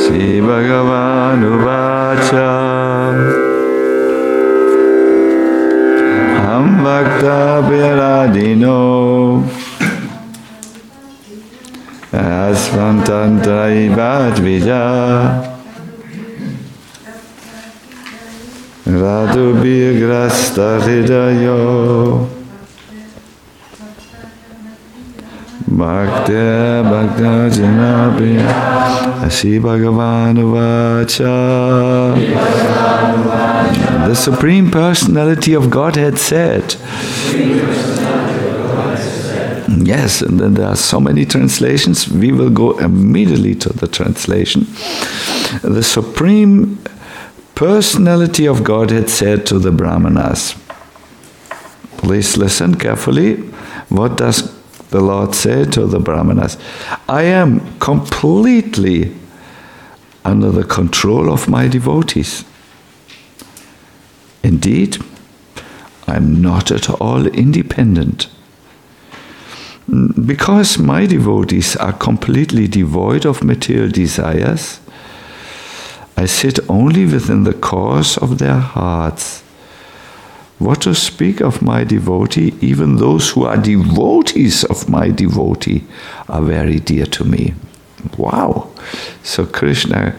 Shri Bhagavan Uvacha Ham Bhakta Vyaradino Asvantantrai Vajvija Radhu Birgrasta Hridayo Bhakta Bhakta Janapriya Shri Bhagavan Uvacha. The Supreme Personality of Godhead said. Yes, and then there are so many translations. We will go immediately to the translation. The Supreme Personality of Godhead said to the Brahmanas. Please listen carefully. What does the Lord say to the Brahmanas? I am completely under the control of my devotees. Indeed, I am not at all independent. Because my devotees are completely devoid of material desires, I sit only within the course of their hearts. What to speak of my devotee, even those who are devotees of my devotee are very dear to me. Wow! So Krishna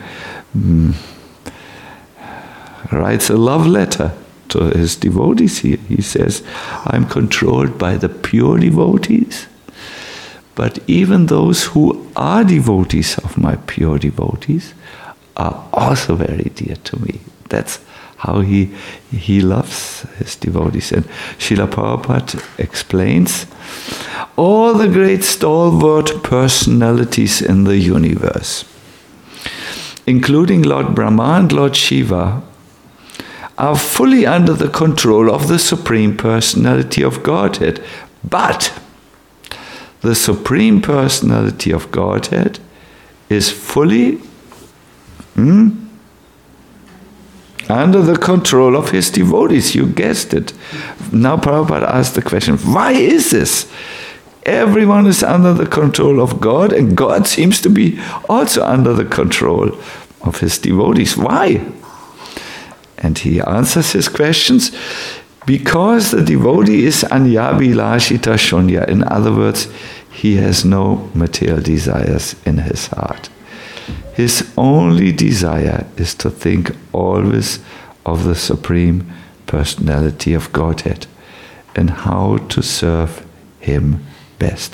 writes a love letter to his devotees here. He says, I'm controlled by the pure devotees, but even those who are devotees of my pure devotees are also very dear to me. That's how he loves his devotees. And Srila Prabhupada explains all the great stalwart personalities in the universe, including Lord Brahma and Lord Shiva, are fully under the control of the Supreme Personality of Godhead. But the Supreme Personality of Godhead is fully under the control of his devotees. You guessed it. Now Prabhupada asked the question, why is this? Everyone is under the control of God, and God seems to be also under the control of his devotees. Why? And he answers his questions, because the devotee is anyabhilashita shunya. In other words, he has no material desires in his heart. His only desire is to think always of the Supreme Personality of Godhead and how to serve him best.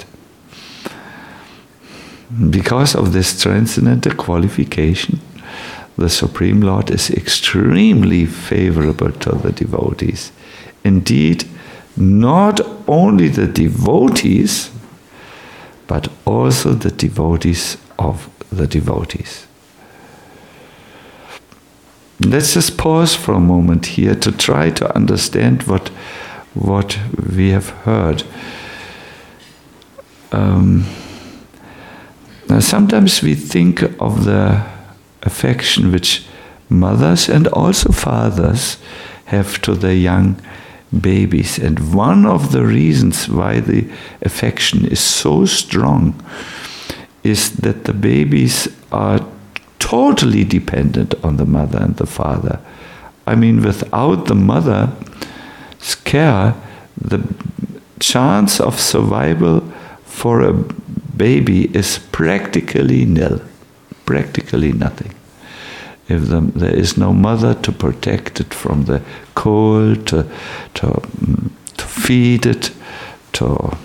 Because of this transcendental qualification, the Supreme Lord is extremely favorable to the devotees. Indeed, not only the devotees, but also the devotees of the devotees. Let's just pause for a moment here to try to understand what we have heard. Now sometimes we think of the affection which mothers and also fathers have to their young babies, and one of the reasons why the affection is so strong is that the babies are totally dependent on the mother and the father. I mean, without the mother's care, the chance of survival for a baby is practically nil, practically nothing. If there is no mother to protect it from the cold, to feed it, to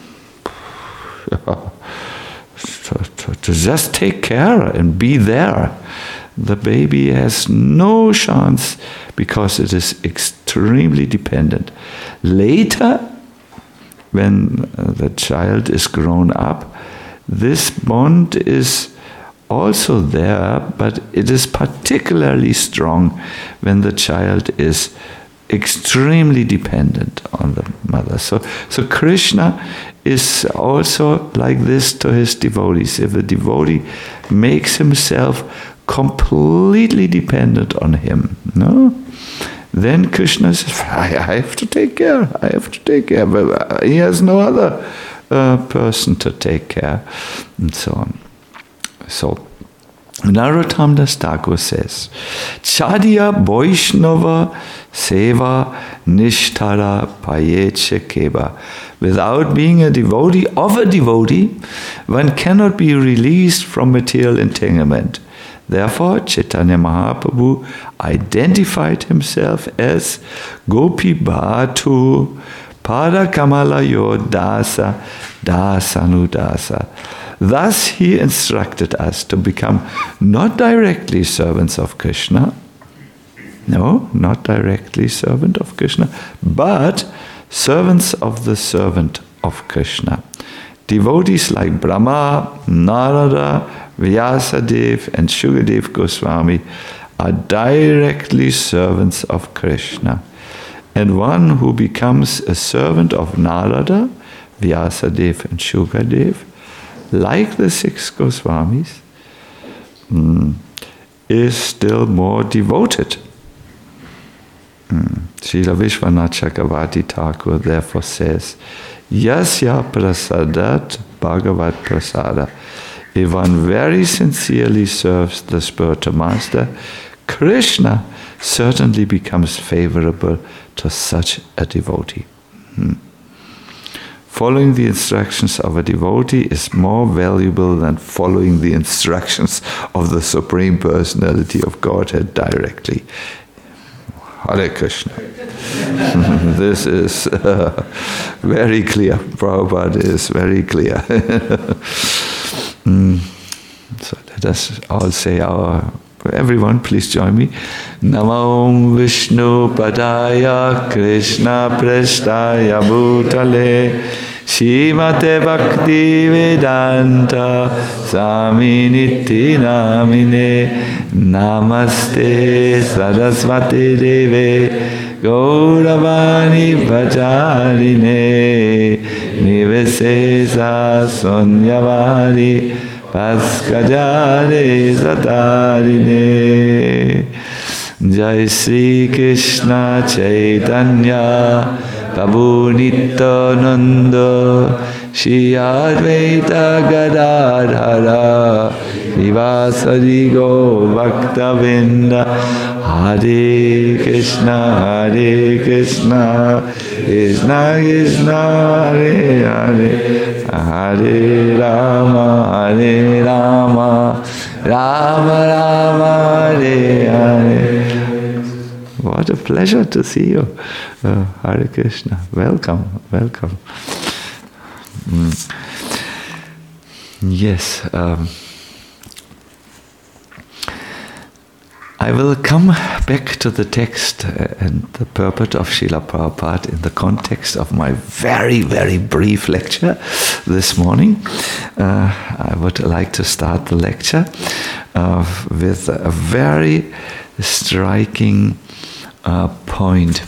just take care and be there, the baby has no chance because it is extremely dependent. Later, when the child is grown up, this bond is also there, but it is particularly strong when the child is extremely dependent on the mother. So Krishna is also like this to his devotees. If a devotee makes himself completely dependent on him, then Krishna says, I have to take care, but he has no other person to take care, and so on. So Narottam Das Thakur says, Chadiya Vaishnava Seva Nishtara Payeche Keba. Without being a devotee of a devotee, one cannot be released from material entanglement. Therefore, Chaitanya Mahaprabhu identified himself as Gopi Bhatu Pada Kamalayo Dasa Dasanudasa. Thus he instructed us to become not directly servants of Krishna, no, not directly servant of Krishna, but servants of the servant of Krishna. Devotees like Brahma, Narada, Vyasadev and Shukadev Goswami are directly servants of Krishna. And one who becomes a servant of Narada, Vyasadev and Shukadev, like the 6 Goswamis, is still more devoted. Srila Vishwanath Chakravarti Thakur therefore says, Yasya prasadat bhagavat prasada. If one very sincerely serves the spiritual master, Krishna certainly becomes favorable to such a devotee. Following the instructions of a devotee is more valuable than following the instructions of the Supreme Personality of Godhead directly. Hare Krishna. This is very clear. Prabhupada is very clear. So let us all say everyone please join me. Namo Vishnu Padaya Krishna Prestaya Bhutale Shrimate Bhakti Vedanta Swaminiti Namine Namaste Saraswati Deve Gauravani Bhajarine Nivesesa Sonyavari Paskajare Satarine. Jai Sri Krishna Chaitanya Prabhu Nityananda Shri Advaita Gadadhara Vivasadi Go Bhaktavinda. Hare Krishna Krishna Krishna Hare Hare Hare Rama Rama Rama Hare Hare. What a pleasure to see you. Hare Krishna. Welcome. Yes. I will come back to the text and the purport of Srila Prabhupada in the context of my very, very brief lecture this morning. I would like to start the lecture with a very striking point.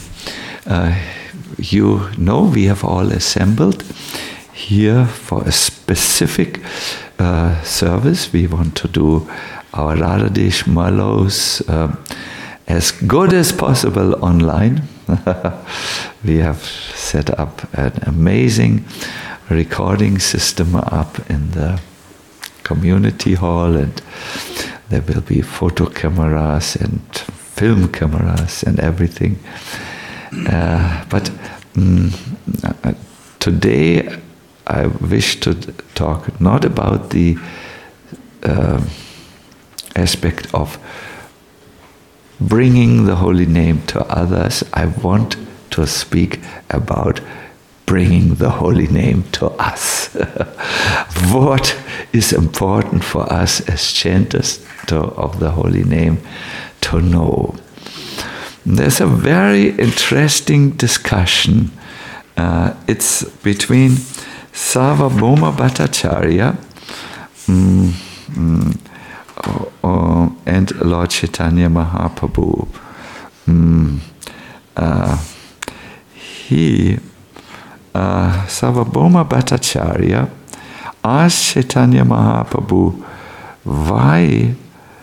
You know, we have all assembled here for a specific service. We want to do our Radhadesh Malos as good as possible online. We have set up an amazing recording system up in the community hall, and there will be photo cameras and film cameras and everything. But today I wish to talk not about the aspect of bringing the holy name to others. I want to speak about bringing the holy name to us. What is important for us as chanters of the holy name to know? There's a very interesting discussion. It's between Sarvabhauma Bhattacharya and Lord Chaitanya Mahaprabhu. Sarvabhauma Bhattacharya asked Chaitanya Mahaprabhu why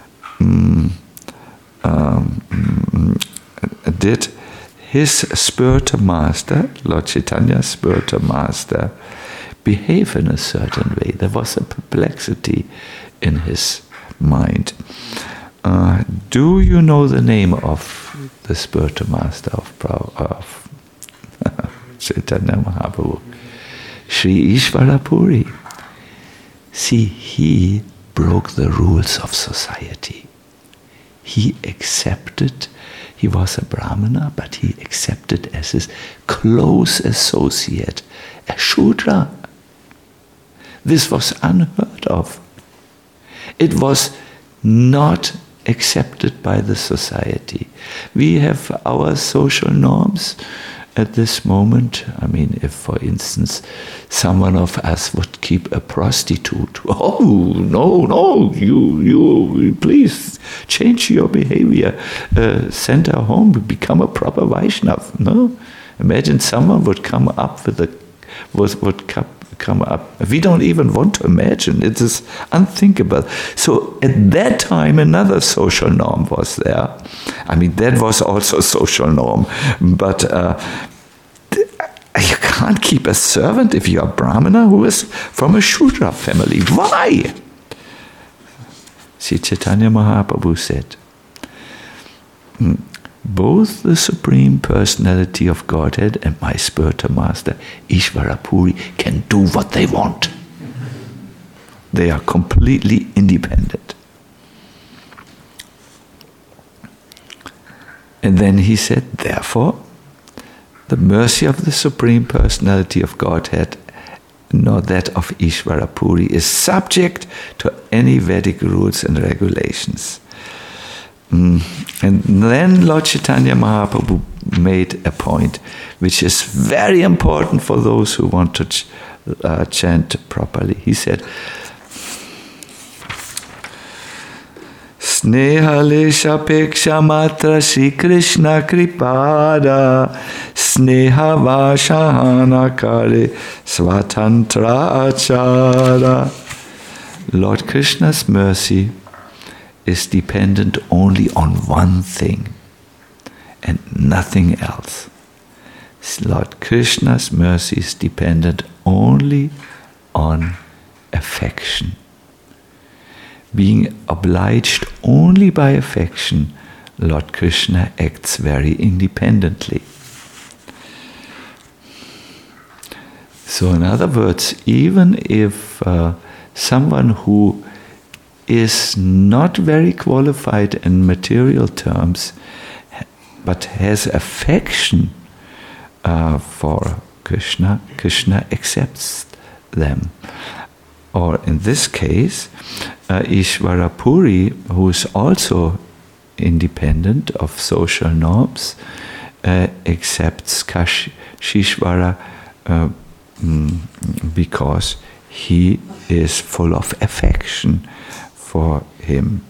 did his spiritual master, Lord Chaitanya's spiritual master, behave in a certain way. There was a perplexity in his mind. Do you know the name of the spiritual master of Chaitanya Mahaprabhu? Sri Ishvara Puri. See, he broke the rules of society. He accepted, he was a Brahmana, but he accepted as his close associate a Shudra. This was unheard of. It was not accepted by the society. We have our social norms at this moment. I mean, if, for instance, someone of us would keep a prostitute, oh, no, you please change your behavior, send her home, become a proper Vaishnav. No? Imagine someone would come up with come up. We don't even want to imagine. It is unthinkable. So at that time, another social norm was there. I mean, that was also a social norm. But you can't keep a servant if you're a Brahmana who is from a Shudra family. Why? Sri Chaitanya Mahaprabhu said, both the Supreme Personality of Godhead and my spiritual master, Ishvara Puri, can do what they want. They are completely independent. And then he said, therefore, the mercy of the Supreme Personality of Godhead, nor that of Ishvara Puri, is subject to any Vedic rules and regulations. And then Lord Chaitanya Mahaprabhu made a point which is very important for those who want to chant properly. He said, Sneha lesha peksha matra Sri Krishna kripada Sneha vashahana kare svatantra achara. Lord Krishna's mercy is dependent only on one thing and nothing else. Lord Krishna's mercy is dependent only on affection. Being obliged only by affection, Lord Krishna acts very independently. So in other words, even if someone who is not very qualified in material terms, but has affection for Krishna, Krishna accepts them. Or in this case, Ishvara Puri, who is also independent of social norms, accepts Kashishvara because he is full of affection for him.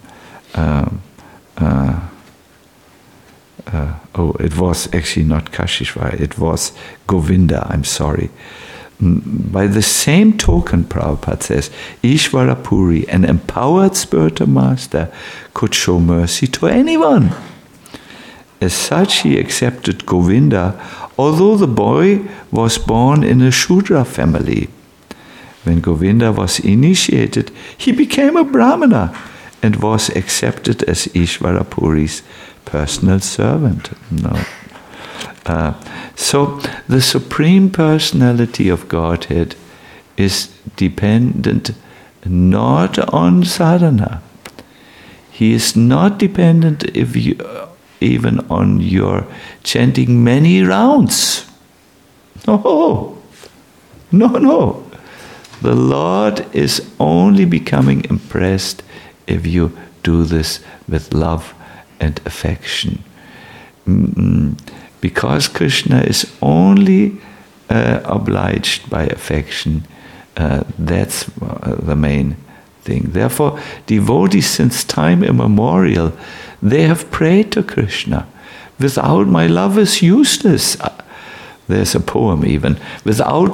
It was actually not Kashishvara, it was Govinda, I'm sorry. By the same token, Prabhupada says, Ishvara Puri, an empowered spiritual master, could show mercy to anyone. As such, he accepted Govinda, although the boy was born in a Shudra family. When Govinda was initiated, he became a Brahmana and was accepted as Ishvara Puri's personal servant. No. So the Supreme Personality of Godhead is dependent not on sadhana. He is not dependent even on your chanting many rounds. No. The Lord is only becoming impressed if you do this with love and affection. Because Krishna is only obliged by affection, that's the main thing. Therefore, devotees since time immemorial, they have prayed to Krishna. Without my love is useless. There's a poem even. Without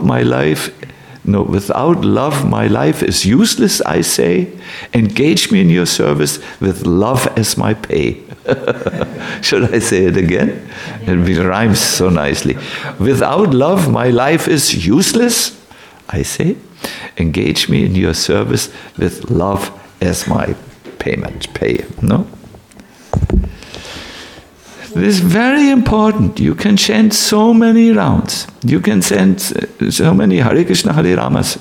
love my life is useless, I say. Engage me in your service with love as my pay. Should I say it again? It rhymes so nicely. Without love my life is useless, I say. Engage me in your service with love as my pay. pay, no? This is very important. You can chant so many rounds. You can chant so many Hare Krishna, Hare Ramas.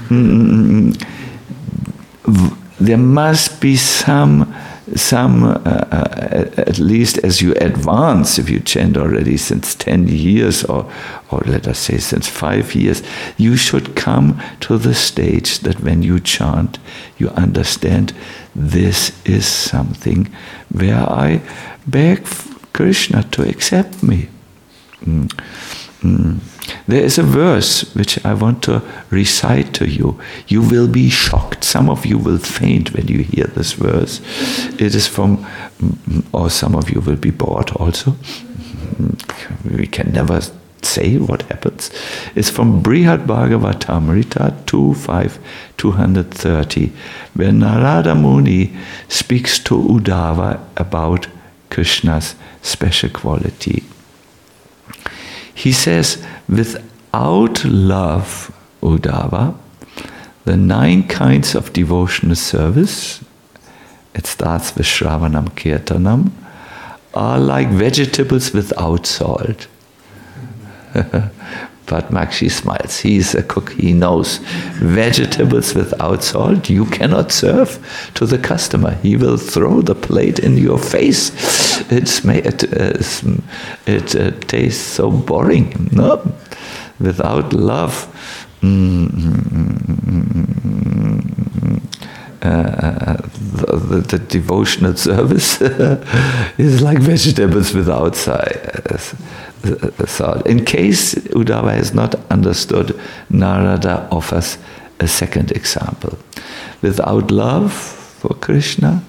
There must be some at least as you advance, if you chant already since 10 years or let us say since 5 years, you should come to the stage that when you chant, you understand this is something where I beg Krishna to accept me. There is a verse which I want to recite to you. You will be shocked. Some of you will faint when you hear this verse. It is from, or some of you will be bored also. We can never say what happens. It's from Brihad Bhagavatamrita 2.5.230, where Narada Muni speaks to Uddhava about Krishna's special quality. He says, without love, Uddhava, the 9 kinds of devotional service, it starts with Shravanam Kirtanam, are like vegetables without salt. But Makshi smiles. He's a cook. He knows. Vegetables without salt, you cannot serve to the customer. He will throw the plate in your face. It tastes so boring. No? Without love, the devotional service is like vegetables without salt. In case Uddhava has not understood, Narada offers a second example. Without love for Krishna,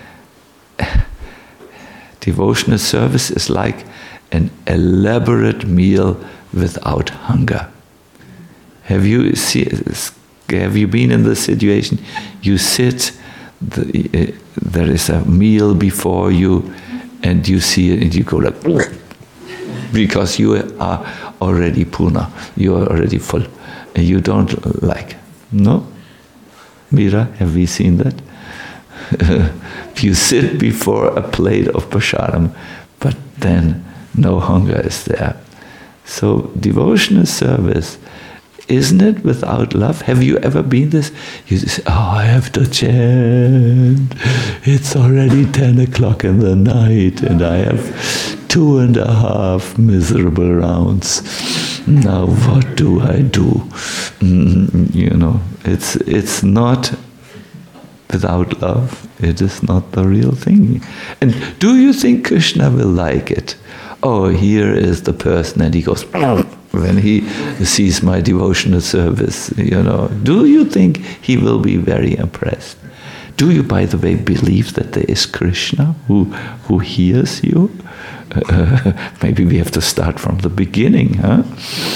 devotional service is like an elaborate meal without hunger. Have you been in this situation? You sit, there is a meal before you, and you see it, and you go like, because you are already puna, you are already full, and you don't like. No? Mira, have we seen that? You sit before a plate of prasadam, but then no hunger is there. So devotional service, isn't it without love? Have you ever been this? You say, I have to chant. It's already 10 o'clock in the night and I have 2.5 miserable rounds. Now what do I do? It's not without love. It is not the real thing. And do you think Krishna will like it? Oh, here is the person, and he goes when he sees my devotional service. Do you think he will be very impressed? Do you, by the way, believe that there is Krishna who hears you? Maybe we have to start from the beginning, huh?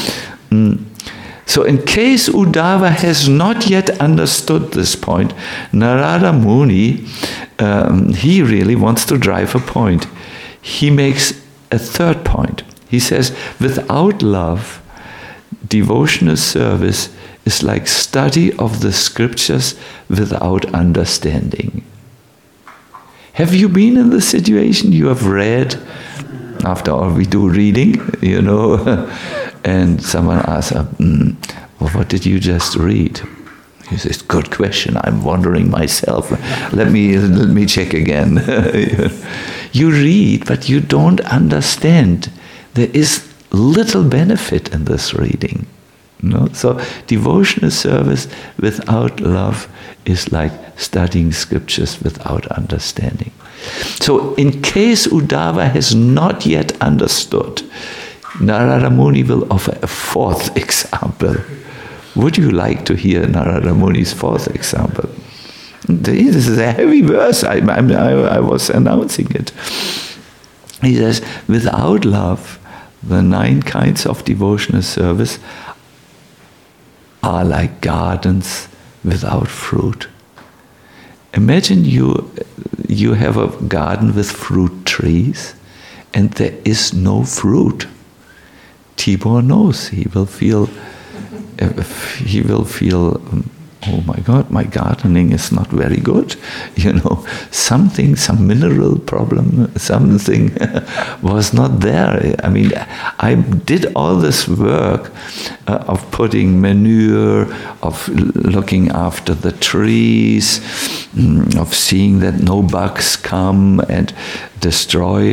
So in case Uddhava has not yet understood this point, Narada Muni, he really wants to drive a point. He makes a third point. He says, without love, devotional service is like study of the scriptures without understanding. Have you been in the situation? You have read, after all we do reading, and someone asks, well, what did you just read? He says, good question, I'm wondering myself. Let me check again. You read, but you don't understand. There is little benefit in this reading. So devotional service without love is like studying scriptures without understanding. So in case Uddhava has not yet understood, Narada Muni will offer a fourth example. Would you like to hear Narada Muni's fourth example? This is a heavy verse. I was announcing it. He says, without love, the 9 kinds of devotional service are like gardens without fruit. Imagine you have a garden with fruit trees and there is no fruit. Tibor knows he will feel oh my God, my gardening is not very good. Some mineral problem, something was not there. I mean, I did all this work of putting manure, of looking after the trees, of seeing that no bugs come and destroy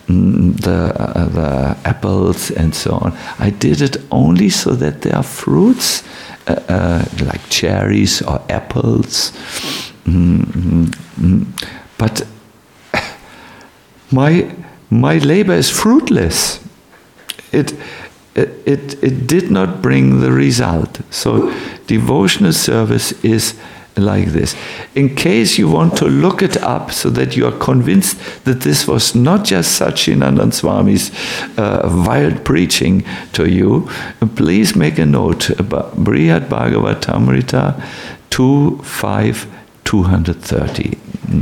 the apples and so on. I did it only so that there are fruits, like cherries or apples. But my labor is fruitless. It did not bring the result. So devotional service is like this. In case you want to look it up so that you are convinced that this was not just Satchidananda Swami's wild preaching to you, please make a note about Brihad Bhagavatamrita 2.5.230.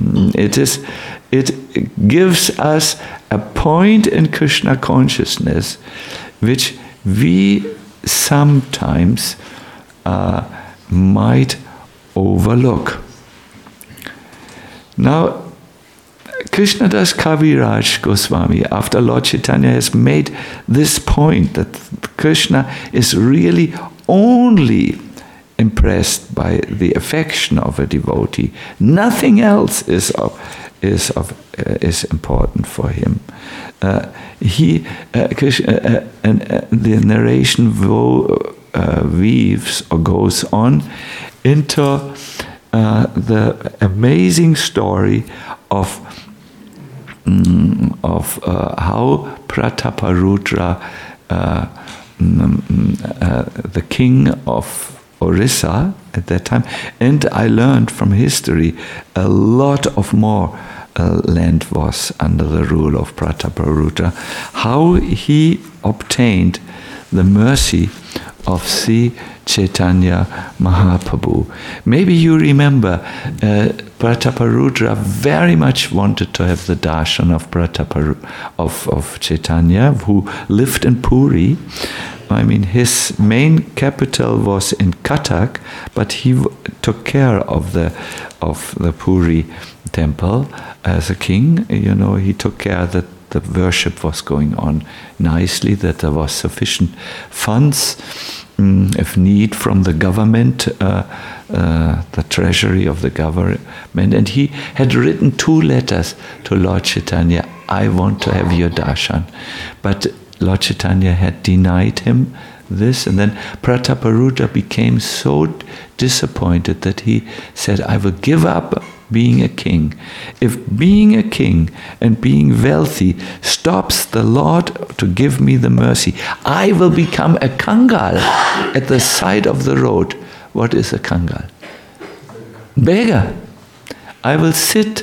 It gives us a point in Krishna consciousness which we sometimes might overlook. Now, Krishnadas Kaviraj Goswami, after Lord Chaitanya has made this point that Krishna is really only impressed by the affection of a devotee, nothing else is important for him. The narration weaves or goes on into the amazing story of how Prataparudra, the king of Orissa at that time, and I learned from history a lot of more land was under the rule of Prataparudra, how he obtained the mercy of Sri Chaitanya Mahaprabhu. Maybe you remember Prataparudra very much wanted to have the darshan of Chaitanya, who lived in Puri. I mean, his main capital was in Cuttack, but he took care of the Puri temple as a king. He took care that the worship was going on nicely, that there was sufficient funds, if need, from the government, the treasury of the government. And he had written 2 letters to Lord Chaitanya, I want to have your darshan. But Lord Chaitanya had denied him this, and then Prataparudra became so disappointed that he said, I will give up being a king. If being a king and being wealthy stops the Lord to give me the mercy, I will become a kangal at the side of the road. What is a kangal? Beggar. I will sit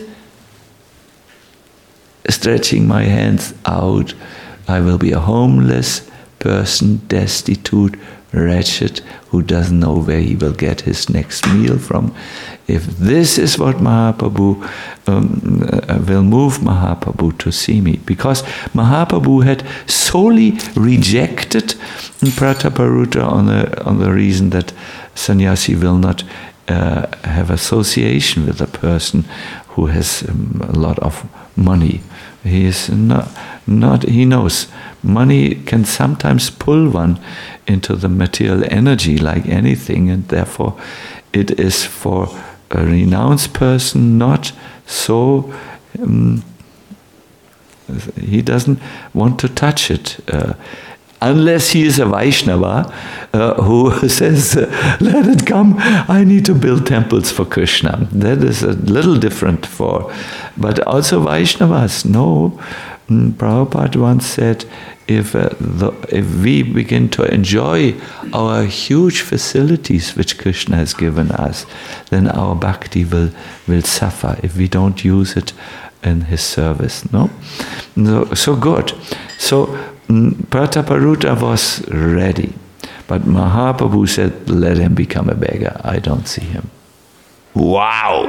stretching my hands out. I will be a homeless person, destitute, wretched, who doesn't know where he will get his next meal from. If this is what Mahaprabhu will move Mahaprabhu to see me, because Mahaprabhu had solely rejected Prataparudra on the reason that sannyasi will not have association with a person who has a lot of money. He is not. He knows money can sometimes pull one into the material energy like anything, and therefore it is for a renounced person not so. He doesn't want to touch it. Unless he is a Vaishnava who says, let it come, I need to build temples for Krishna. That is a little different but also Vaishnavas know. Prabhupada once said, if we begin to enjoy our huge facilities which Krishna has given us, then our bhakti will suffer if we don't use it in his service. No, so good. So Prataparudra was ready, but Mahaprabhu said, let him become a beggar. I don't see him. Wow!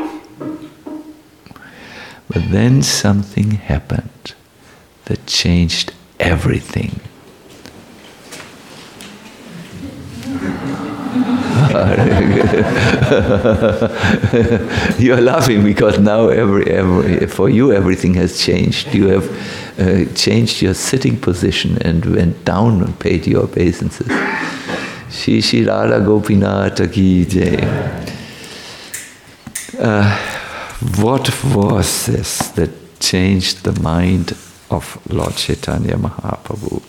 But then something happened that changed everything. Hare You're laughing because now for you everything has changed. You have changed your sitting position and went down and paid your obeisances. Shri Shri Radha Gopinatha Ki Jai. What was this that changed the mind of Lord Chaitanya Mahaprabhu?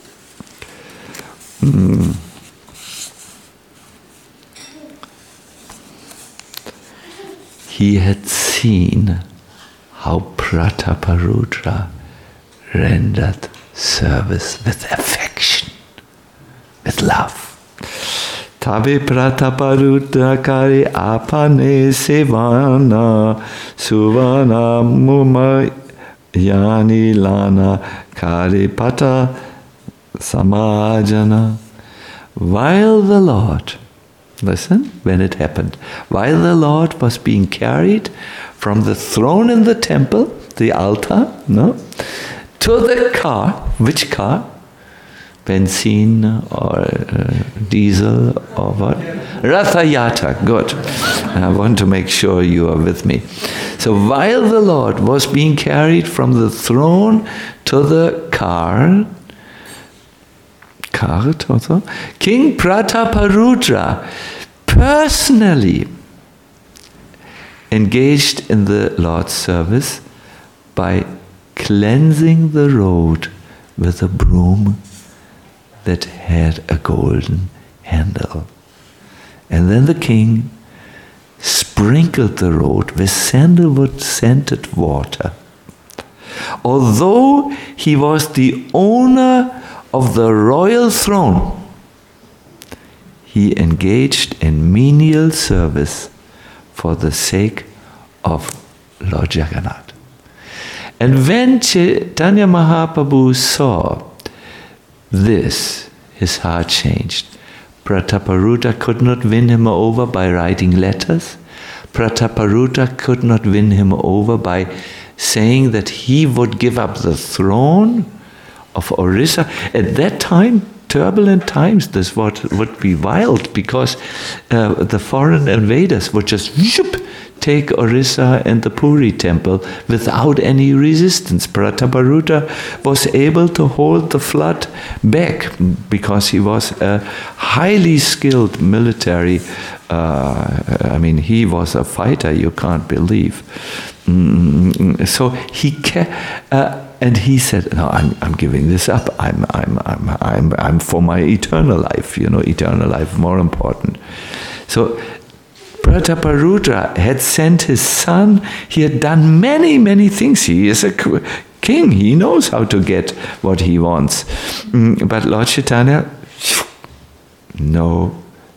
He had seen how Prataparudra rendered service with affection, with love. Tabe Prataparudra kare apane sevana suvana muma yani lana kare pata samajana. While the Lord, listen, when it happened, while the Lord was being carried from the throne in the temple, the altar, to the car. Which car? Benzene or diesel or what? Rathayatra, good. I want to make sure you are with me. So while the Lord was being carried from the throne to the cart also, King Prataparudra personally engaged in the Lord's service by cleansing the road with a broom that had a golden handle. And then the king sprinkled the road with sandalwood scented water. Although he was the owner of the royal throne, he engaged in menial service for the sake of Lord Jagannath. And when Chaitanya Mahaprabhu saw this, his heart changed. Prataparudra could not win him over by writing letters. Prataparudra could not win him over by saying that he would give up the throne of Orissa. At that time, turbulent times, this would be wild because the foreign invaders would just take Orissa and the Puri temple without any resistance. Prataparudra was able to hold the flood back because he was a highly skilled military. He was a fighter. You can't believe. So he and he said, "No, I'm giving this up. I'm for my eternal life. Eternal life more important." So Prataparudra had sent his son. He had done many, many things. He is a king. He knows how to get what he wants. But Lord Chaitanya, no,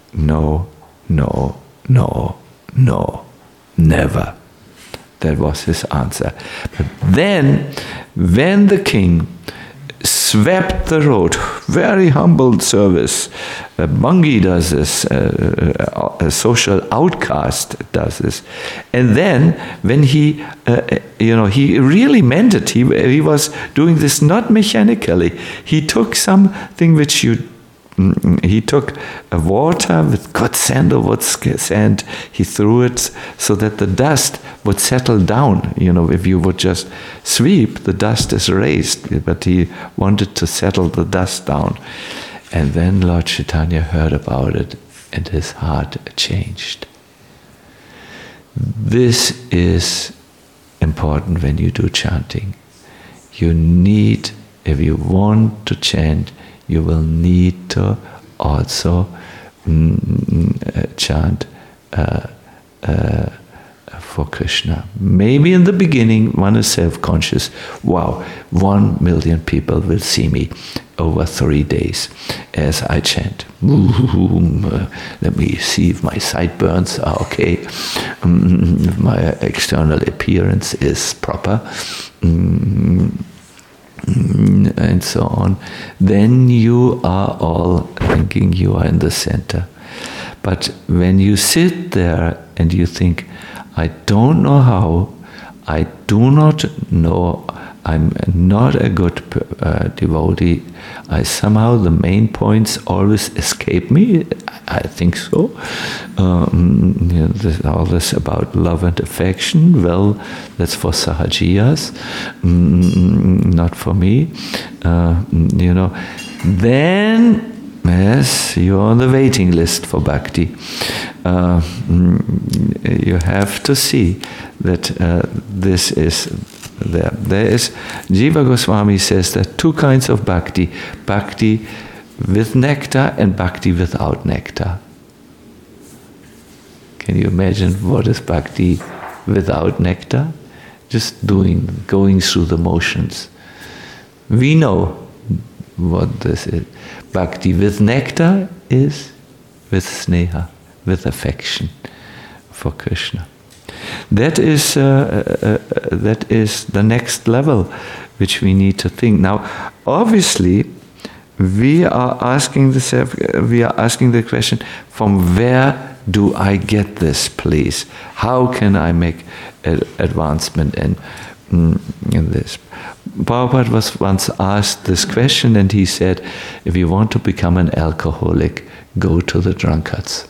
never. That was his answer. But then, when the king swept the road, very humble service. Bangi does this, a social outcast does this. And then, when he really meant it. He was doing this not mechanically. He took something which he took a water with good sandalwood sand. He threw it so that the dust would settle down. If you would just sweep, the dust is raised. But he wanted to settle the dust down. And then Lord Chaitanya heard about it and his heart changed. This is important when you do chanting. You need, if you want to chant, you will need to also chant for Krishna. Maybe in the beginning one is self-conscious. Wow, 1 million people will see me over 3 days as I chant. Let me see if my sideburns are okay, if my external appearance is proper. And so on, then you are all thinking you are in the center. But when you sit there and you think, I don't know how, I do not know I'm not a good devotee. Somehow the main points always escape me. I think so. All this about love and affection, well, that's for Sahajiyas, not for me. Then, yes, you're on the waiting list for bhakti. You have to see that this is there. There is, Jiva Goswami says that two kinds of bhakti: bhakti with nectar and bhakti without nectar. Can you imagine what is bhakti without nectar? Just going through the motions. We know what this is. Bhakti with nectar is with sneha, with affection for Krishna. That is the next level which we need to think. Now, obviously, we are asking the question: from where do I get this, please? How can I make advancement in this? Prabhupada was once asked this question, and he said, if you want to become an alcoholic, go to the drunkards.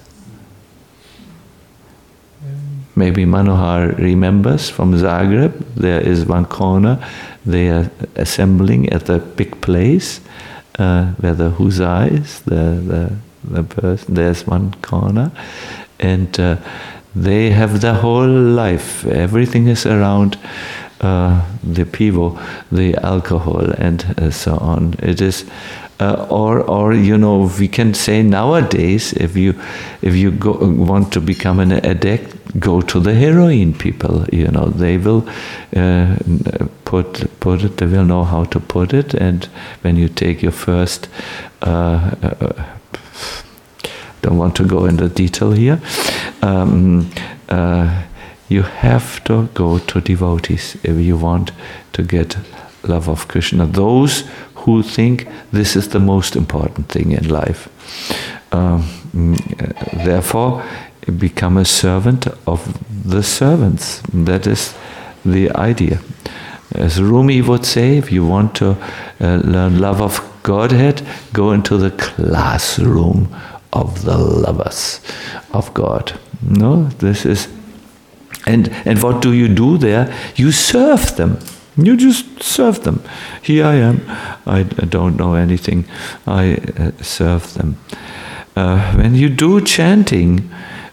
Maybe Manohar remembers from Zagreb, there is one corner, they are assembling at the big place, where the huza is, the person, there's one corner, and they have the whole life, everything is around the pivo, the alcohol, and so on. It is, or we can say nowadays, if you want to become an addict, go to the heroin people. They will put it. They will know how to put it. And when you take your first, don't want to go into detail here. You have to go to devotees if you want to get love of Krishna. Those who think this is the most important thing in life. Therefore, become a servant of the servants. That is the idea. As Rumi would say, if you want to learn love of Godhead, go into the classroom of the lovers of God. No, this is, and what do you do there? You serve them. You just serve them. Here I am. I don't know anything. I serve them. When you do chanting,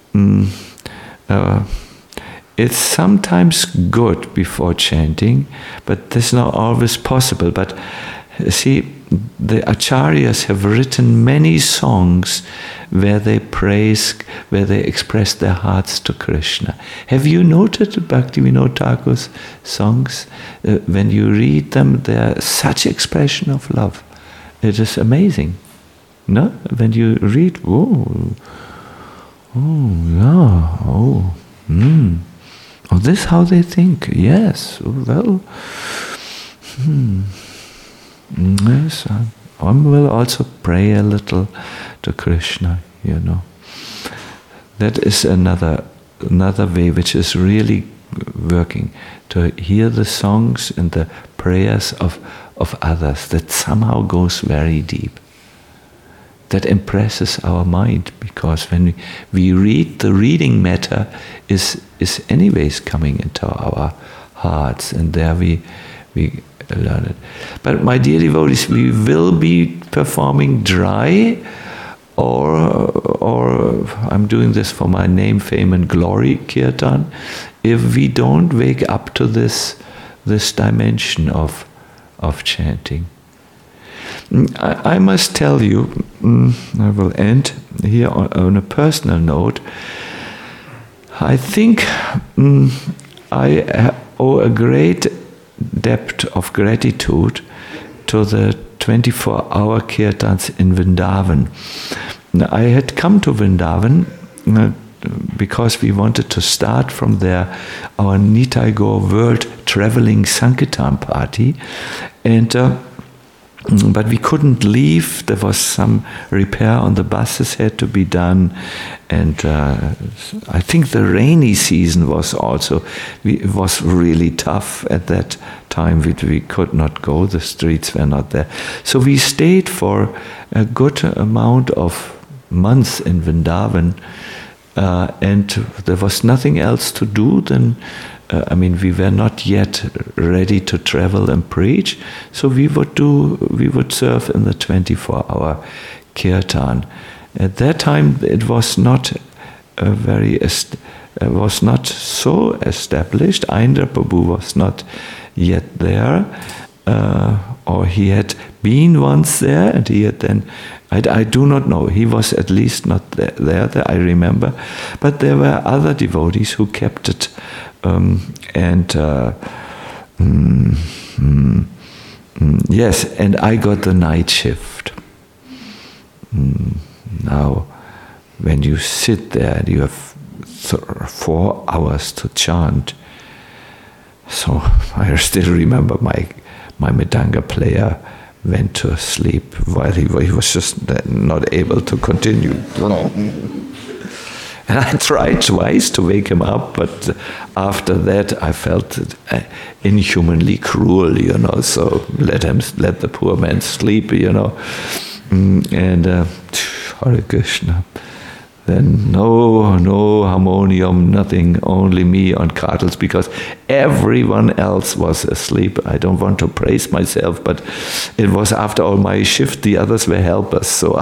it's sometimes good before chanting, but that's not always possible. But see, the acharyas have written many songs where they praise, where they express their hearts to Krishna. Have you noted Bhaktivinoda Thakur's songs? When you read them, they are such expression of love. It is amazing. No? When you read, oh, this is how they think. Yes, well, yes, I will also pray a little to Krishna, That is another way which is really working, to hear the songs and the prayers of others, that somehow goes very deep. That impresses our mind, because when we read, the reading matter is anyways coming into our hearts, and there we learn it. But my dear devotees, we will be performing dry, or I'm doing this for my name, fame, and glory kirtan, if we don't wake up to this dimension of chanting. I must tell you, I will end here on a personal note. I think I owe a great debt of gratitude to the 24-hour kirtans in Vrindavan. I had come to Vrindavan because we wanted to start from there our Nitai Gaur World Traveling Sankirtan Party, and But we couldn't leave. There was some repair on the buses had to be done, and I think the rainy season was also. It was really tough at that time. We could not go. The streets were not there, so we stayed for a good amount of months in Vrindavan, and there was nothing else to do than. We were not yet ready to travel and preach, so we would serve in the 24-hour kirtan. At that time, it was not was not so established. Indra Prabhu was not yet there, or he had been once there, and he had then. I do not know. He was at least not there. I remember, but there were other devotees who kept it. Yes, and I got the night shift. Now, when you sit there and you have 4 hours to chant, so I still remember my Mridanga player went to sleep while he was just not able to continue. And I tried twice to wake him up, but after that I felt inhumanly cruel, so let the poor man sleep, and Hare Krishna. Then no harmonium, nothing, only me on cartels, because everyone else was asleep. I don't want to praise myself, but it was after all my shift, the others were helpers, so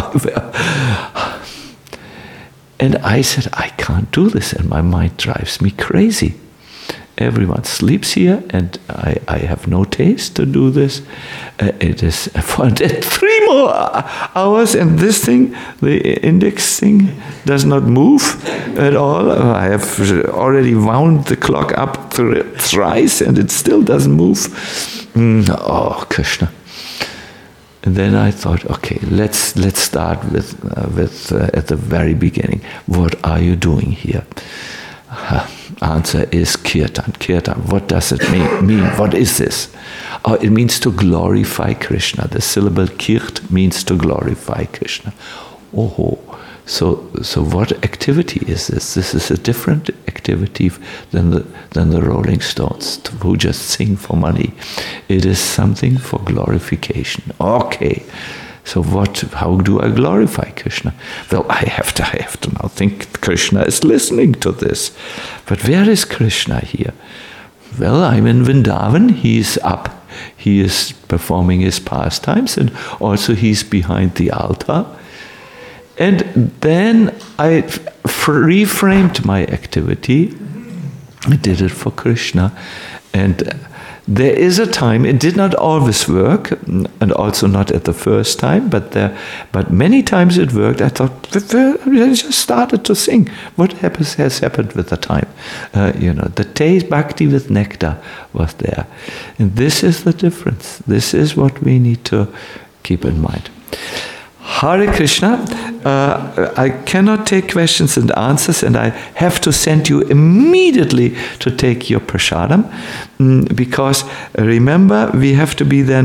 and I said, I can't do this, and my mind drives me crazy. Everyone sleeps here, and I have no taste to do this. It is for 3 more hours, and this thing, the index thing, does not move at all. I have already wound the clock up thrice, and it still doesn't move. Oh, Krishna. And then I thought, okay, let's start with at the very beginning. What are you doing here? Answer is kirtan. Kirtan. What does it mean? What is this? Oh, it means to glorify Krishna. The syllable kirt means to glorify Krishna. Oh, so what activity is this? This is a different activity than the Rolling Stones, who just sing for money. It is something for glorification. Okay. So how do I glorify Krishna? Well, I have to now think Krishna is listening to this. But where is Krishna here? Well, I'm in Vrindavan. He's up. He is performing his pastimes, and also he's behind the altar. And then I reframed my activity. I did it for Krishna. And there is a time, it did not always work, and also not at the first time, but many times it worked. I thought, I just started to sing. What has happened with the time? The taste, bhakti with nectar was there. And this is the difference. This is what we need to keep in mind. Hare Krishna, I cannot take questions and answers, and I have to send you immediately to take your prasadam, because remember, we have to be there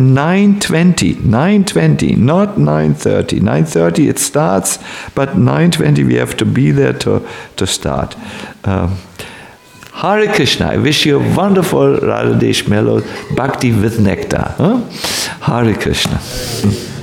9:20, not 9:30. 9:30 it starts, but 9:20 we have to be there to start. Hare Krishna, I wish you a wonderful Radha Desh Mellow Bhakti with Nectar. Hare Krishna.